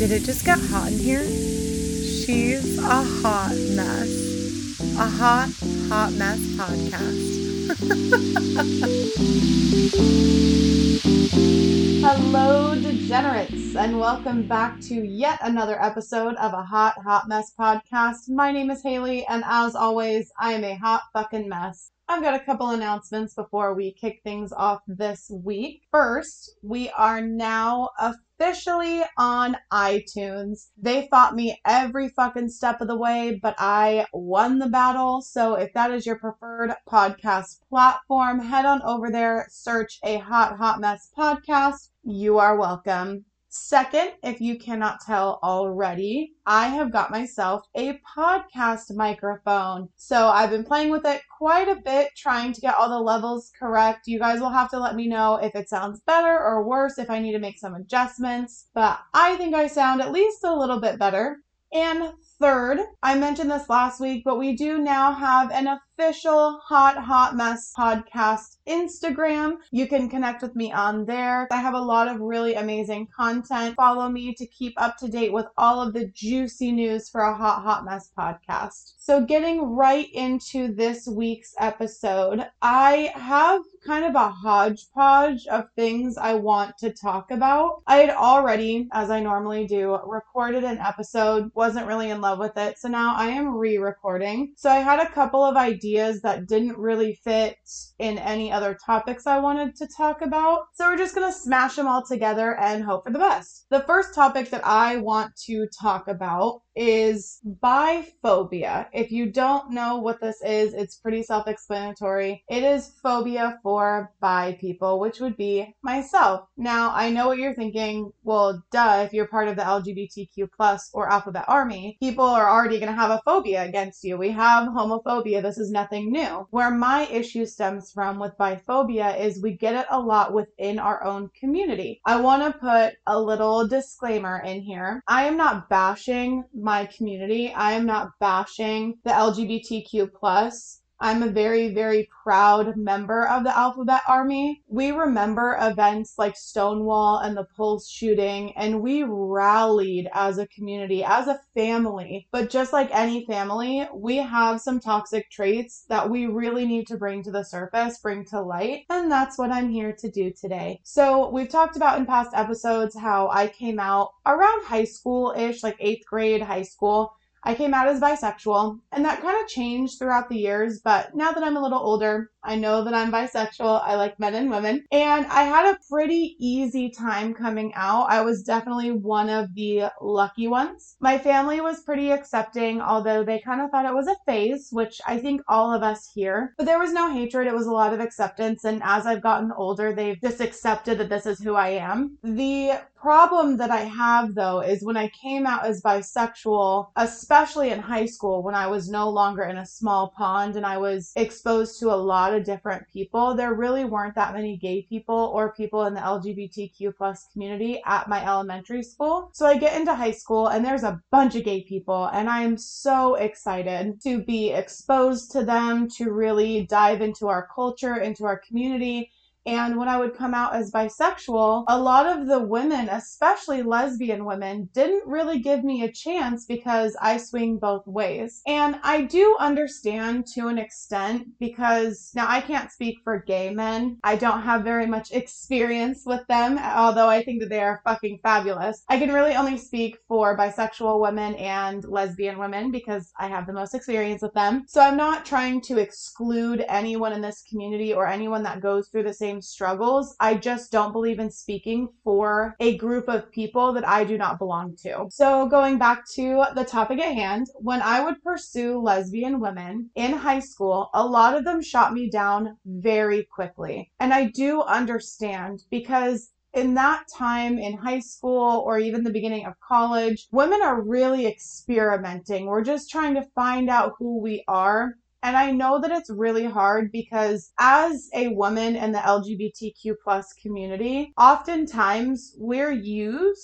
Did it just get hot in here? She's a hot mess. A hot mess podcast. Hello, degenerates, and welcome back to yet another episode of a hot mess podcast. My name is Haley, and as always, I am a hot fucking mess. I've got a couple announcements before we kick things off this week. First, we are now officially on iTunes. They fought me every fucking step of the way, but I won the battle. So if that is your preferred podcast platform, head on over there, search a hot mess podcast. You are welcome. Second, if you cannot tell already, I have got myself a podcast microphone. So I've been playing with it quite a bit, trying to get all the levels correct. You guys will have to let me know if it sounds better or worse, if I need to make some adjustments. But I think I sound at least a little bit better. And third, I mentioned this last week, but we do now have an official Hot Mess podcast Instagram. You can connect with me on there. I have a lot of really amazing content. Follow me to keep up to date with all of the juicy news for a Hot Mess podcast. So getting right into this week's episode, I have kind of a hodgepodge of things I want to talk about. I had already, as I normally do, recorded an episode, wasn't really in love with it, so now I am re-recording. So I had a couple of ideas that didn't really fit in any other topics I wanted to talk about. So we're just gonna smash them all together and hope for the best. The first topic that I want to talk about is biphobia. If you don't know what this is, it's pretty self-explanatory. It is phobia for bi people, which would be myself. Now, I know what you're thinking. Well, duh, if you're part of the LGBTQ plus or alphabet army, people are already going to have a phobia against you. We have homophobia. This is nothing new. Where my issue stems from with biphobia is we get it a lot within our own community. I want to put a little disclaimer in here. I am not bashing my community. I am not bashing the LGBTQ plus. I'm a very, very proud member of the Alphabet Army. We remember events like Stonewall and the Pulse shooting, and we rallied as a community, as a family. But just like any family, we have some toxic traits that we really need to bring to the surface, bring to light, and that's what I'm here to do today. So we've talked about in past episodes how I came out around high school-ish, like 8th grade, high school. I came out as bisexual, and that kind of changed throughout the years, but now that I'm a little older, I know that I'm bisexual. I like men and women, and I had a pretty easy time coming out. I was definitely one of the lucky ones. My family was pretty accepting, although they kind of thought it was a phase, which I think all of us here, but there was no hatred. It was a lot of acceptance, and as I've gotten older, they've just accepted that this is who I am. The problem that I have, though, is when I came out as bisexual, especially in high school, when I was no longer in a small pond and I was exposed to a lot of different people, there really weren't that many gay people or people in the LGBTQ plus community at my elementary school. So I get into high school and there's a bunch of gay people, and I am so excited to be exposed to them, to really dive into our culture, into our community. And when I would come out as bisexual, a lot of the women, especially lesbian women, didn't really give me a chance because I swing both ways. And I do understand to an extent because now I can't speak for gay men. I don't have very much experience with them, although I think that they are fucking fabulous. I can really only speak for bisexual women and lesbian women because I have the most experience with them. So I'm not trying to exclude anyone in this community or anyone that goes through the same struggles. I just don't believe in speaking for a group of people that I do not belong to. So going back to the topic at hand, when I would pursue lesbian women in high school, a lot of them shot me down very quickly. And I do understand because in that time in high school or even the beginning of college, women are really experimenting. We're just trying to find out who we are. And I know that it's really hard because as a woman in the LGBTQ plus community, oftentimes we're used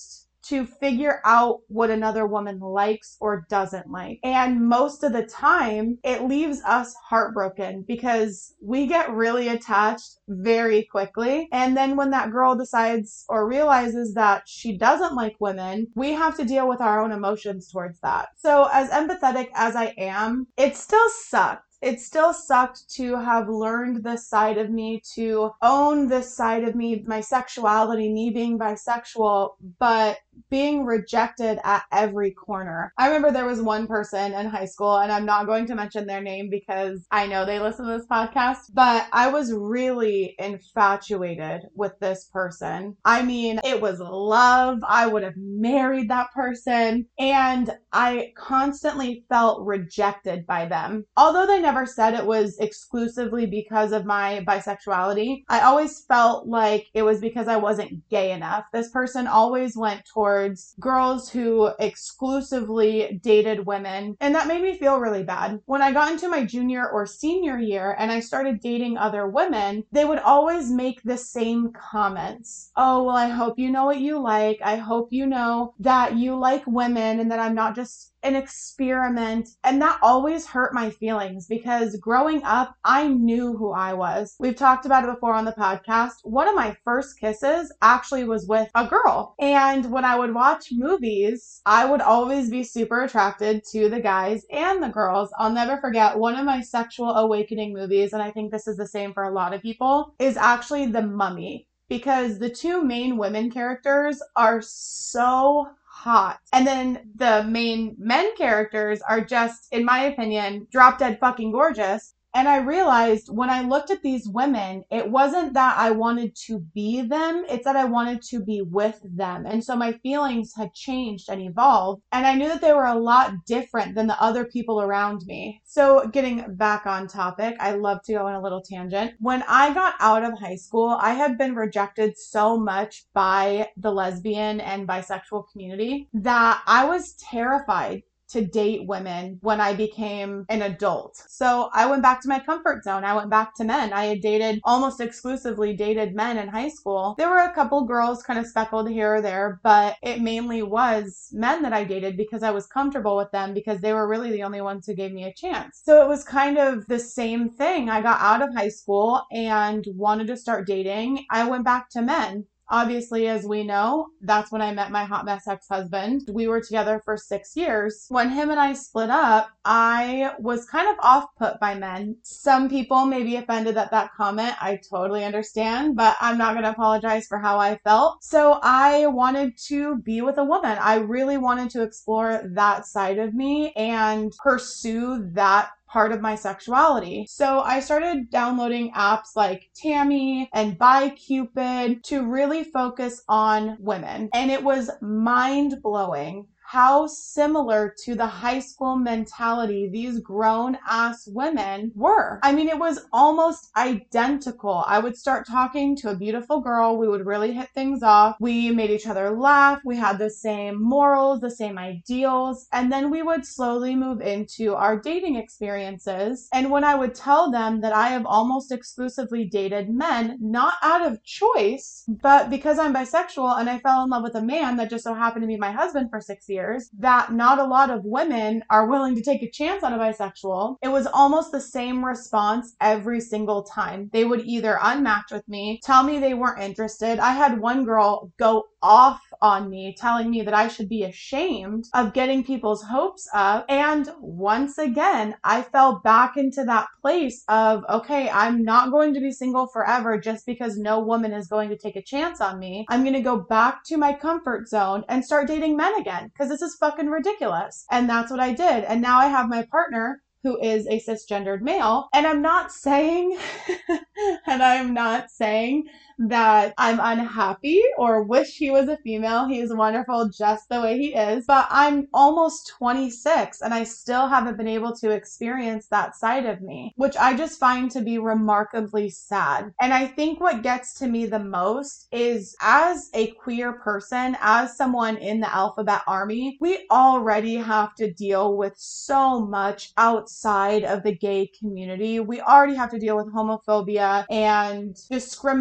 to figure out what another woman likes or doesn't like. And most of the time, it leaves us heartbroken because we get really attached very quickly. And then when that girl decides or realizes that she doesn't like women, we have to deal with our own emotions towards that. So as empathetic as I am, it still sucks. It still sucked to have learned this side of me, to own this side of me, my sexuality, me being bisexual, but being rejected at every corner. I remember there was one person in high school, and I'm not going to mention their name because I know they listen to this podcast, but I was really infatuated with this person. I mean, it was love. I would have married that person, and I constantly felt rejected by them. Although they never said it was exclusively because of my bisexuality, I always felt like it was because I wasn't gay enough. This person always went towards girls who exclusively dated women, and that made me feel really bad. When I got into my junior or senior year and I started dating other women, they would always make the same comments. Oh, well, I hope you know what you like. I hope you know that you like women and that I'm not just an experiment. And that always hurt my feelings because growing up, I knew who I was. We've talked about it before on the podcast. One of my first kisses actually was with a girl. And when I would watch movies, I would always be super attracted to the guys and the girls. I'll never forget one of my sexual awakening movies, and I think this is the same for a lot of people, is actually The Mummy. Because the two main women characters are so hot. And then the main men characters are just, in my opinion, drop dead fucking gorgeous. And I realized when I looked at these women, it wasn't that I wanted to be them, it's that I wanted to be with them. And so my feelings had changed and evolved. And I knew that they were a lot different than the other people around me. So getting back on topic, I love to go on a little tangent. When I got out of high school, I had been rejected so much by the lesbian and bisexual community that I was terrified to date women when I became an adult. So I went back to my comfort zone. I went back to men. I had almost exclusively dated men in high school. There were a couple girls kind of speckled here or there, but it mainly was men that I dated because I was comfortable with them because they were really the only ones who gave me a chance. So it was kind of the same thing. I got out of high school and wanted to start dating. I went back to men. Obviously, as we know, that's when I met my hot mess ex-husband. We were together for 6 years. When him and I split up, I was kind of off-put by men. Some people may be offended at that comment. I totally understand, but I'm not going to apologize for how I felt. So I wanted to be with a woman. I really wanted to explore that side of me and pursue that part of my sexuality. So I started downloading apps like Tammy and BiCupid to really focus on women. And it was mind-blowing how similar to the high school mentality these grown-ass women were. I mean, it was almost identical. I would start talking to a beautiful girl. We would really hit things off. We made each other laugh. We had the same morals, the same ideals. And then we would slowly move into our dating experiences. And when I would tell them that I have almost exclusively dated men, not out of choice, but because I'm bisexual and I fell in love with a man that just so happened to be my husband for 6 years, that not a lot of women are willing to take a chance on a bisexual, it was almost the same response every single time. They would either unmatch with me, tell me they weren't interested. I had one girl go off on me, telling me that I should be ashamed of getting people's hopes up. And once again, I fell back into that place of, okay, I'm not going to be single forever just because no woman is going to take a chance on me. I'm going to go back to my comfort zone and start dating men again because this is fucking ridiculous. And that's what I did. And now I have my partner who is a cisgendered male. And I'm not saying, that I'm unhappy or wish he was a female. He's wonderful just the way he is. But I'm almost 26 and I still haven't been able to experience that side of me, which I just find to be remarkably sad. And I think what gets to me the most is as a queer person, as someone in the alphabet army, we already have to deal with so much outside of the gay community. We already have to deal with homophobia and discrimination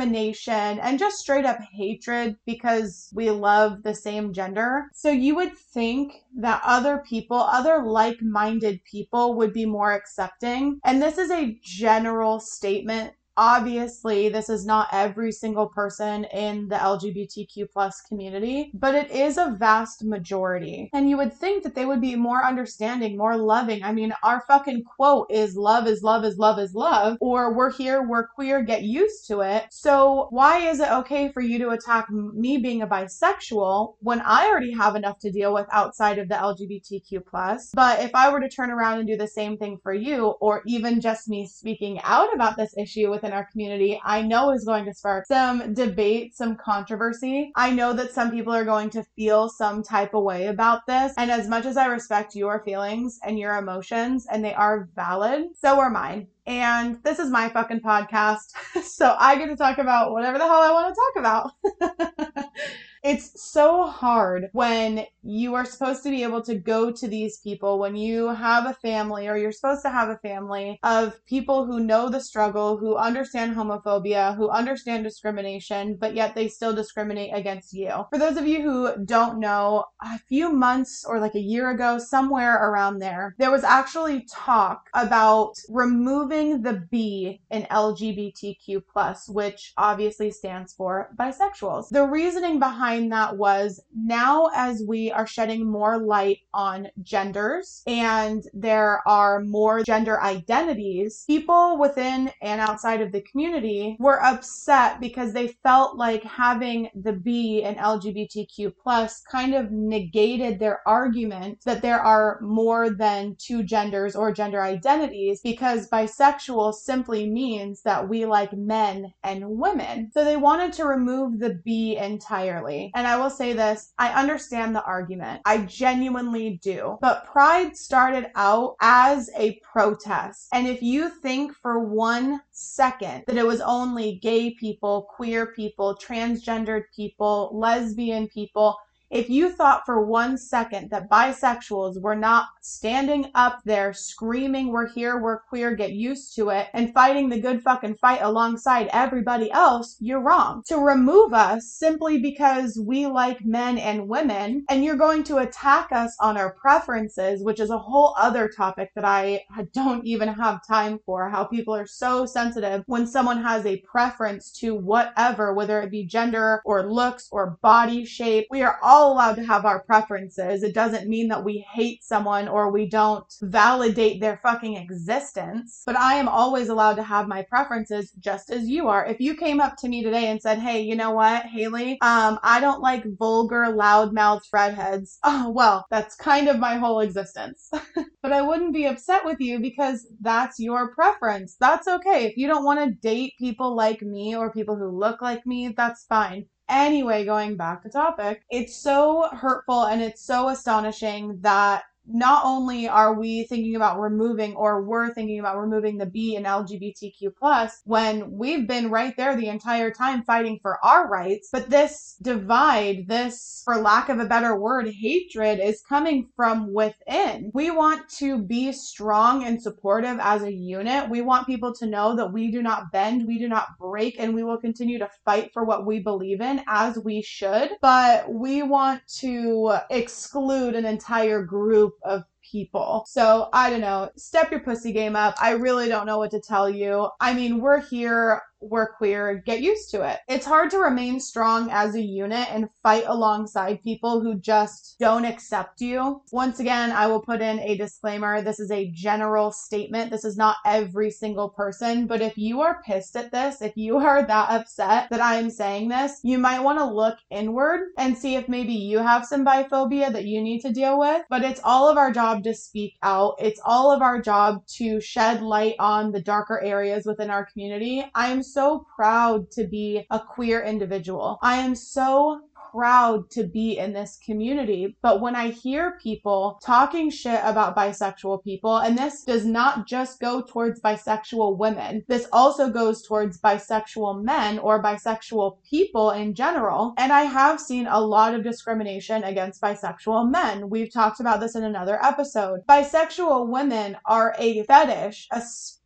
discrimination and just straight up hatred because we love the same gender. So you would think that other people, other like-minded people would be more accepting. And this is a general statement. Obviously, this is not every single person in the LGBTQ plus community, but it is a vast majority. And you would think that they would be more understanding, more loving. I mean, our fucking quote is love is love is love is love, or we're here, we're queer, get used to it. So why is it okay for you to attack me being a bisexual when I already have enough to deal with outside of the LGBTQ plus? But if I were to turn around and do the same thing for you, or even just me speaking out about this issue within our community, I know is going to spark some debate, some controversy. I know that some people are going to feel some type of way about this. And as much as I respect your feelings and your emotions, and they are valid, so are mine. And this is my fucking podcast, so I get to talk about whatever the hell I want to talk about. It's so hard when you are supposed to be able to go to these people, when you have a family, or you're supposed to have a family of people who know the struggle, who understand homophobia, who understand discrimination, but yet they still discriminate against you. For those of you who don't know, a few months or like a year ago, somewhere around there was actually talk about removing the B in LGBTQ+, which obviously stands for bisexuals. The reasoning behind that was, now as we are shedding more light on genders and there are more gender identities, people within and outside of the community were upset because they felt like having the B in LGBTQ plus kind of negated their argument that there are more than two genders or gender identities, because bisexual simply means that we like men and women. So they wanted to remove the B entirely. And I will say this, I understand the argument. I genuinely do. But Pride started out as a protest. And if you think for 1 second that it was only gay people, queer people, transgendered people, lesbian people, if you thought for 1 second that bisexuals were not standing up there screaming, we're here, we're queer, get used to it, and fighting the good fucking fight alongside everybody else, you're wrong. To remove us simply because we like men and women, and you're going to attack us on our preferences, which is a whole other topic that I don't even have time for, how people are so sensitive when someone has a preference to whatever, whether it be gender or looks or body shape. We are all allowed to have our preferences. It doesn't mean that we hate someone or we don't validate their fucking existence. But I am always allowed to have my preferences just as you are. If you came up to me today and said, hey, you know what, Haley, I don't like vulgar, loudmouthed redheads. Oh, well, that's kind of my whole existence. But I wouldn't be upset with you because that's your preference. That's okay. If you don't want to date people like me or people who look like me, that's fine. Anyway, going back to topic, it's so hurtful and it's so astonishing that not only are we thinking about removing, or we're thinking about removing the B in LGBTQ+, when we've been right there the entire time fighting for our rights, but this divide, this, for lack of a better word, hatred is coming from within. We want to be strong and supportive as a unit. We want people to know that we do not bend, we do not break, and we will continue to fight for what we believe in, as we should, but we want to exclude an entire group of people. So I don't know, step your pussy game up. I really don't know what to tell you. I mean, we're here, we're queer, get used to it. It's hard to remain strong as a unit and fight alongside people who just don't accept you. Once again, I will put in a disclaimer. This is a general statement. This is not every single person, but if you are pissed at this, if you are that upset that I am saying this, you might want to look inward and see if maybe you have some biphobia that you need to deal with. But it's all of our job to speak out. It's all of our job to shed light on the darker areas within our community. I am so proud to be a queer individual. I am so proud to be in this community. But when I hear people talking shit about bisexual people, and this does not just go towards bisexual women, this also goes towards bisexual men or bisexual people in general. And I have seen a lot of discrimination against bisexual men. We've talked about this in another episode. Bisexual women are a fetish,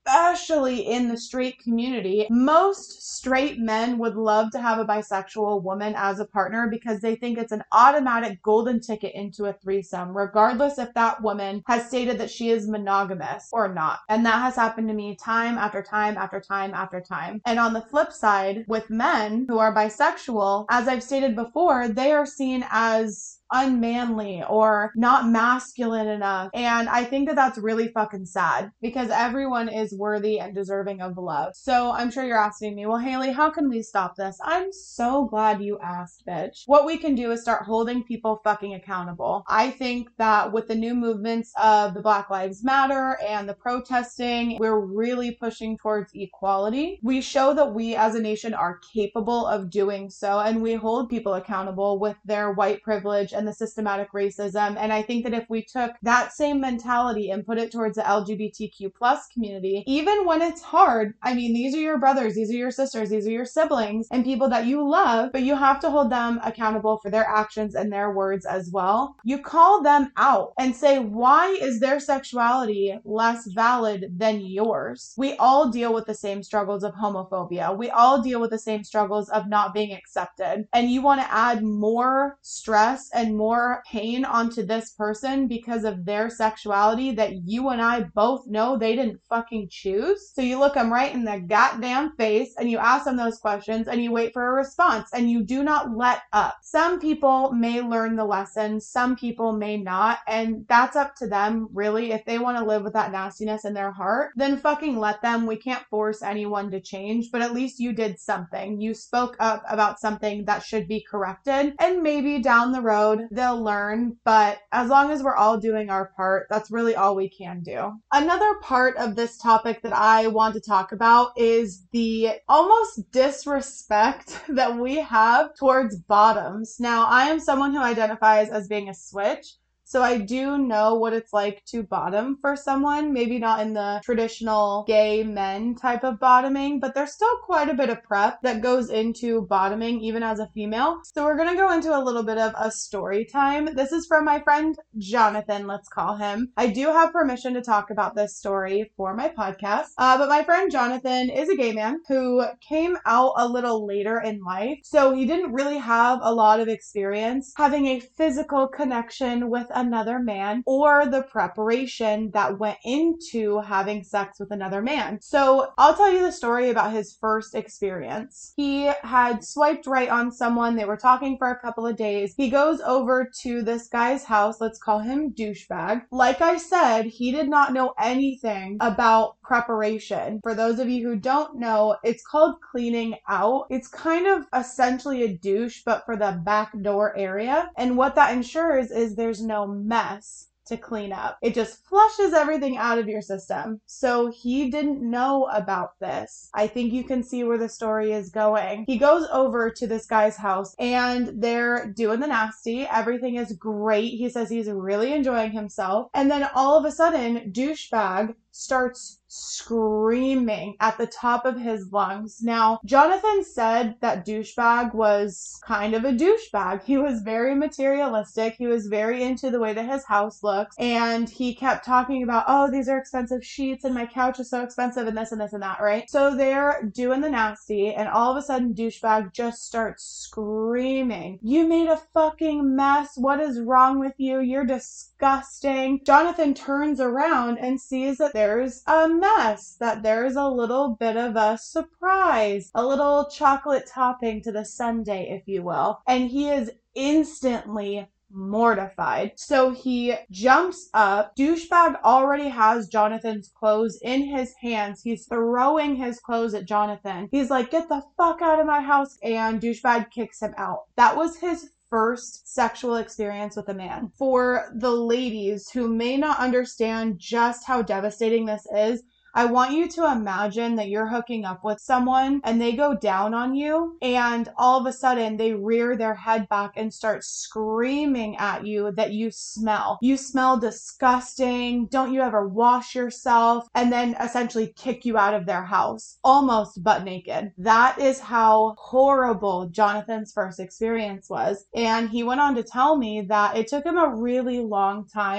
especially in the straight community, most straight men would love to have a bisexual woman as a partner because they think it's an automatic golden ticket into a threesome, regardless if that woman has stated that she is monogamous or not. And that has happened to me time after time after time after time. And on the flip side, with men who are bisexual, as I've stated before, they are seen as unmanly or not masculine enough. And I think that that's really fucking sad because everyone is worthy and deserving of love. So I'm sure you're asking me, well, Haley, how can we stop this? I'm so glad you asked, bitch. What we can do is start holding people fucking accountable. I think that with the new movements of the Black Lives Matter and the protesting, we're really pushing towards equality. We show that we as a nation are capable of doing so, and we hold people accountable with their white privilege and the systematic racism. And I think that if we took that same mentality and put it towards the LGBTQ plus community, even when it's hard, I mean, these are your brothers, these are your sisters, these are your siblings and people that you love, but you have to hold them accountable for their actions and their words as well. You call them out and say, why is their sexuality less valid than yours? We all deal with the same struggles of homophobia. We all deal with the same struggles of not being accepted. And you want to add more stress and more pain onto this person because of their sexuality that you and I both know they didn't fucking choose. So you look them right in the goddamn face and you ask them those questions and you wait for a response and you do not let up. Some people may learn the lesson, some people may not, and that's up to them really. If they want to live with that nastiness in their heart, then fucking let them. We can't force anyone to change, but at least you did something. You spoke up about something that should be corrected, and maybe down the road they'll learn, but as long as we're all doing our part, that's really all we can do. Another part of this topic that I want to talk about is the almost disrespect that we have towards bottoms. Now, I am someone who identifies as being a switch, so I do know what it's like to bottom for someone, maybe not in the traditional gay men type of bottoming, but there's still quite a bit of prep that goes into bottoming even as a female. So we're going to go into a little bit of a story time. This is from my friend Jonathan, let's call him. I do have permission to talk about this story for my podcast, but my friend Jonathan is a gay man who came out a little later in life, so he didn't really have a lot of experience having a physical connection with another man or the preparation that went into having sex with another man. So I'll tell you the story about his first experience. He had swiped right on someone. They were talking for a couple of days. He goes over to this guy's house. Let's call him douchebag. Like I said, he did not know anything about preparation. For those of you who don't know, it's called cleaning out. It's kind of essentially a douche, but for the back door area. And what that ensures is there's no mess to clean up. It just flushes everything out of your system. So he didn't know about this. I think you can see where the story is going. He goes over to this guy's house and they're doing the nasty. Everything is great. He says he's really enjoying himself. And then all of a sudden, douchebag starts screaming at the top of his lungs. Now, Jonathan said that douchebag was kind of a douchebag. He was very materialistic. He was very into the way that his house looks. And he kept talking about, oh, these are expensive sheets and my couch is so expensive and this and this and that, right? So they're doing the nasty and all of a sudden douchebag just starts screaming, you made a fucking mess. What is wrong with you? You're disgusting. Jonathan turns around and sees that there's a mess, that there's a little bit of a surprise, a little chocolate topping to the sundae, if you will. And he is instantly mortified. So he jumps up. Douchebag already has Jonathan's clothes in his hands. He's throwing his clothes at Jonathan. He's like, get the fuck out of my house. And douchebag kicks him out. That was his first sexual experience with a man. For the ladies who may not understand just how devastating this is, I want you to imagine that you're hooking up with someone and they go down on you and all of a sudden they rear their head back and start screaming at you that you smell. You smell disgusting. Don't you ever wash yourself? And then essentially kick you out of their house, almost butt naked. That is how horrible Jonathan's first experience was. And he went on to tell me that it took him a really long time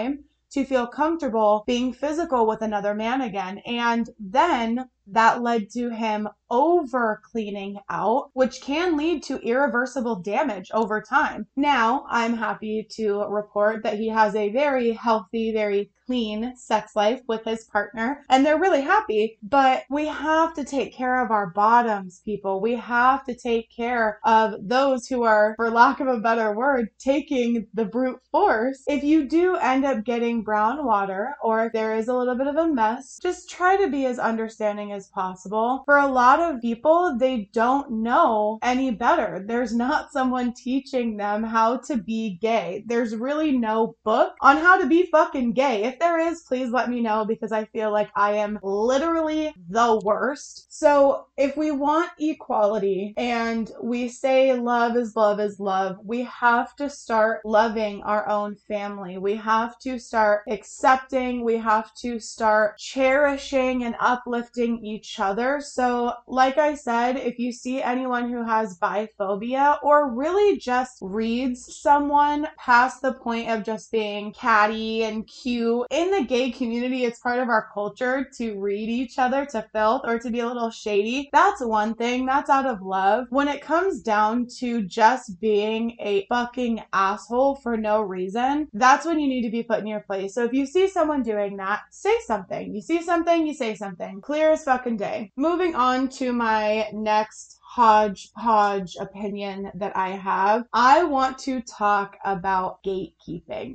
to feel comfortable being physical with another man again. And then that led to him over cleaning out, which can lead to irreversible damage over time. Now, I'm happy to report that he has a very healthy, very clean sex life with his partner, and they're really happy. But we have to take care of our bottoms, people. We have to take care of those who are, for lack of a better word, taking the brute force. If you do end up getting brown water, or if there is a little bit of a mess, just try to be as understanding as possible. For a lot of people, they don't know any better. There's not someone teaching them how to be gay. There's really no book on how to be fucking gay. If there is, please let me know, because I feel like I am literally the worst. So if we want equality and we say love is love is love, we have to start loving our own family. We have to start accepting. We have to start cherishing and uplifting each other. So like I said, if you see anyone who has biphobia or really just reads someone past the point of just being catty and cute, in the gay community, it's part of our culture to read each other to filth or to be a little shady. That's one thing. That's out of love. When it comes down to just being a fucking asshole for no reason, that's when you need to be put in your place. So if you see someone doing that, say something. You see something, you say something. Clear as fucking day. Moving on to my next hodgepodge opinion that I have, I want to talk about gatekeeping.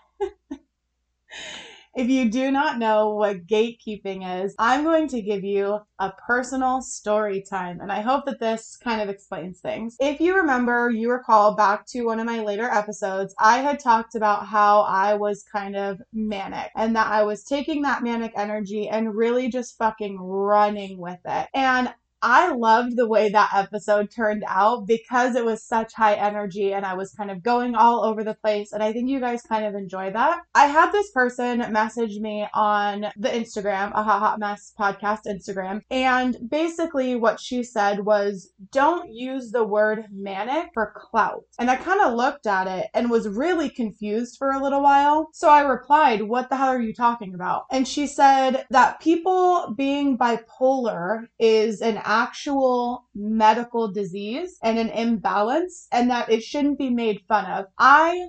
If you do not know what gatekeeping is, I'm going to give you a personal story time, and I hope that this kind of explains things. If you remember, you recall back to one of my later episodes, I had talked about how I was kind of manic, and that I was taking that manic energy and really just fucking running with it. And I loved the way that episode turned out because it was such high energy and I was kind of going all over the place, and I think you guys kind of enjoy that. I had this person message me on the Instagram, a Hot Mess Podcast Instagram, and basically what she said was, don't use the word manic for clout. And I kind of looked at it and was really confused for a little while. So I replied, what the hell are you talking about? And she said that people being bipolar is an actual medical disease and an imbalance, and that it shouldn't be made fun of. I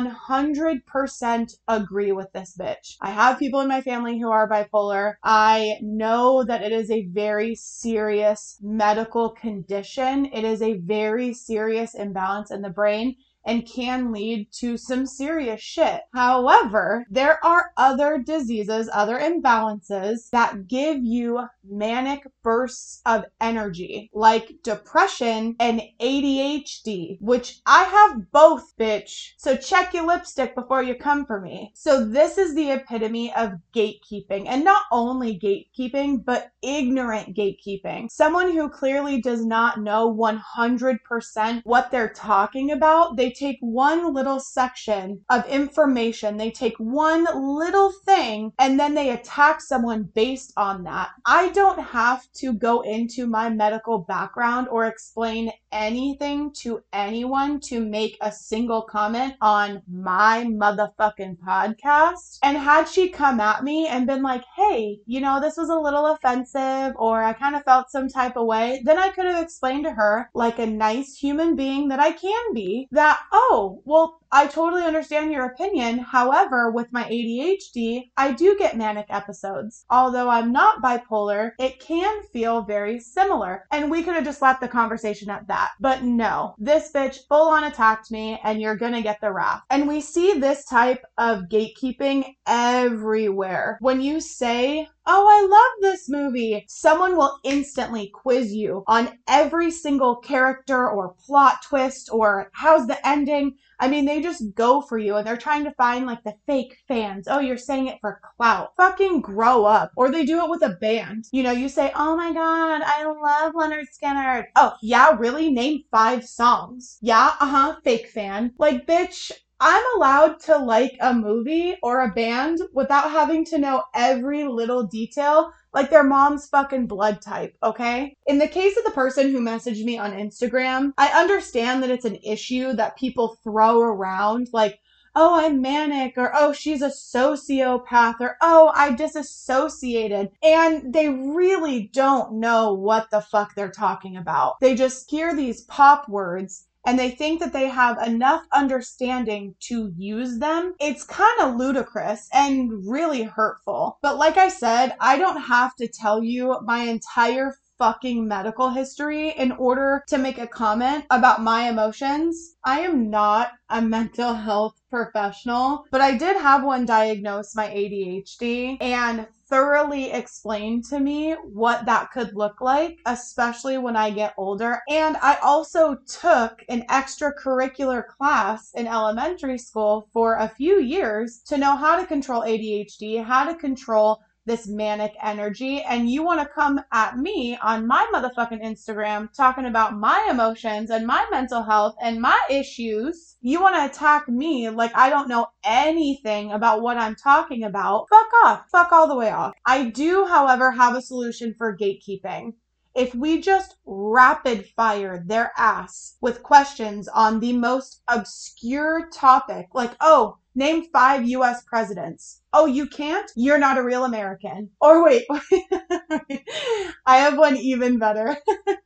100% agree with this bitch. I have people in my family who are bipolar. I know that it is a very serious medical condition. It is a very serious imbalance in the brain and can lead to some serious shit. However, there are other diseases, other imbalances that give you manic bursts of energy, like depression and ADHD, which I have both, bitch. So check your lipstick before you come for me. So this is the epitome of gatekeeping, and not only gatekeeping, but ignorant gatekeeping. Someone who clearly does not know 100% what they're talking about. They take one little section of information, they take one little thing, and then they attack someone based on that. I don't have to go into my medical background or explain anything to anyone to make a single comment on my motherfucking podcast. And had she come at me and been like, hey, you know, this was a little offensive, or I kind of felt some type of way, then I could have explained to her, like a nice human being that I can be, that, oh, well, I totally understand your opinion. However, with my ADHD, I do get manic episodes. Although I'm not bipolar, it can feel very similar. And we could have just left the conversation at that. But no, this bitch full on attacked me, and you're gonna get the wrath. And we see this type of gatekeeping everywhere. When you say, oh, I love this movie, someone will instantly quiz you on every single character or plot twist or how's the ending. I mean, they just go for you, and they're trying to find like the fake fans. Oh, you're saying it for clout. Fucking grow up. Or they do it with a band. You know, you say, oh my God, I love Leonard Skinner. Oh, yeah, really? Name 5 songs. Yeah, fake fan. Like, bitch, I'm allowed to like a movie or a band without having to know every little detail, like their mom's fucking blood type, okay? In the case of the person who messaged me on Instagram, I understand that it's an issue that people throw around, like, oh, I'm manic, or oh, she's a sociopath, or oh, I disassociated. And they really don't know what the fuck they're talking about. They just hear these pop words and they think that they have enough understanding to use them. It's kind of ludicrous and really hurtful. But like I said, I don't have to tell you my entire fucking medical history in order to make a comment about my emotions. I am not a mental health professional, but I did have one diagnose my ADHD and thoroughly explained to me what that could look like, especially when I get older. And I also took an extracurricular class in elementary school for a few years to know how to control ADHD, how to control this manic energy, and you want to come at me on my motherfucking Instagram talking about my emotions and my mental health and my issues. You want to attack me like I don't know anything about what I'm talking about. Fuck off. Fuck all the way off. I do, however, have a solution for gatekeeping. If we just rapid fire their ass with questions on the most obscure topic, like, oh, name 5 U.S. presidents. Oh, you can't? You're not a real American. Or wait. I have one even better.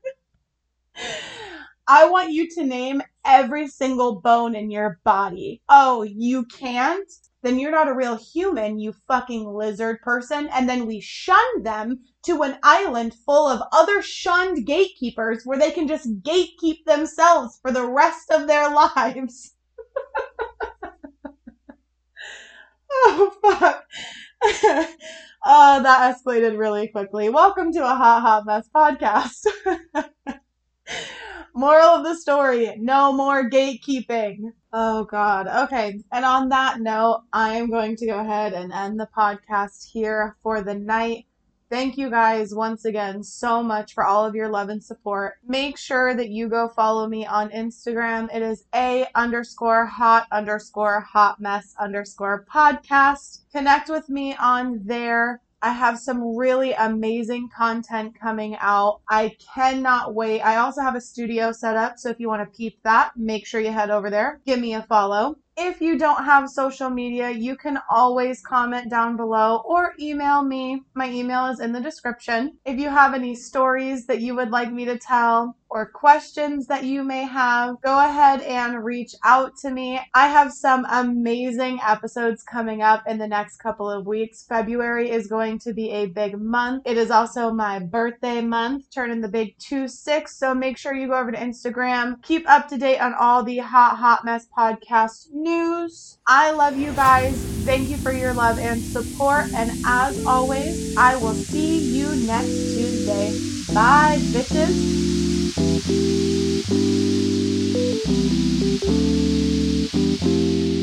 I want you to name every single bone in your body. Oh, you can't? Then you're not a real human, you fucking lizard person. And then we shun them to an island full of other shunned gatekeepers where they can just gatekeep themselves for the rest of their lives. Oh, fuck. Oh, that escalated really quickly. Welcome to a Hot Mess podcast. Moral of the story, no more gatekeeping. Oh, God. Okay. And on that note, I am going to go ahead and end the podcast here for the night. Thank you guys once again so much for all of your love and support. Make sure that you go follow me on Instagram. It is a_hot_hotmess_podcast. Connect with me on there. I have some really amazing content coming out. I cannot wait. I also have a studio set up, so if you want to peep that, make sure you head over there. Give me a follow. If you don't have social media, you can always comment down below or email me. My email is in the description. If you have any stories that you would like me to tell or questions that you may have, go ahead and reach out to me. I have some amazing episodes coming up in the next couple of weeks. February is going to be a big month. It is also my birthday month, turning the big 2-6. So make sure you go over to Instagram. Keep up to date on all the Hot Mess podcast news. I love you guys. Thank you for your love and support. And as always, I will see you next Tuesday. Bye, bitches. Thank you.